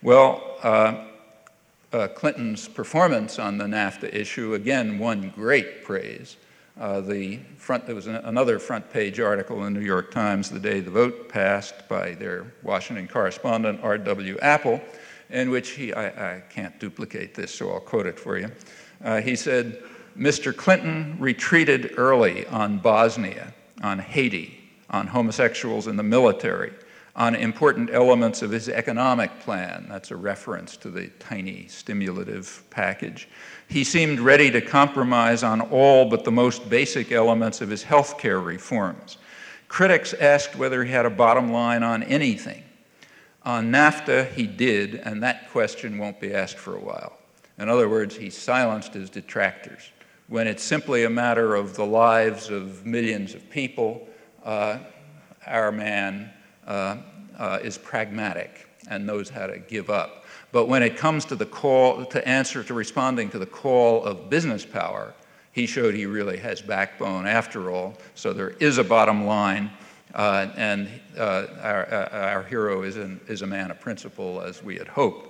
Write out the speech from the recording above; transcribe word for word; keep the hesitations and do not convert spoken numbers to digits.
Well, uh, uh, Clinton's performance on the NAFTA issue, again, won great praise. Uh, the front, there was an, another front page article in the New York Times the day the vote passed by their Washington correspondent, R W Apple, in which he, I, I can't duplicate this, so I'll quote it for you. Uh, he said, Mister Clinton retreated early on Bosnia, on Haiti, on homosexuals in the military, on important elements of his economic plan. That's a reference to the tiny stimulative package. He seemed ready to compromise on all but the most basic elements of his health care reforms. Critics asked whether he had a bottom line on anything. On NAFTA, he did, and that question won't be asked for a while. In other words, he silenced his detractors. When it's simply a matter of the lives of millions of people, uh, our man uh, uh, is pragmatic and knows how to give up. But when it comes to the call, to answer, to responding to the call of business power, he showed he really has backbone after all. So there is a bottom line, uh, and uh, our, our hero is, an, is a man of principle, as we had hoped.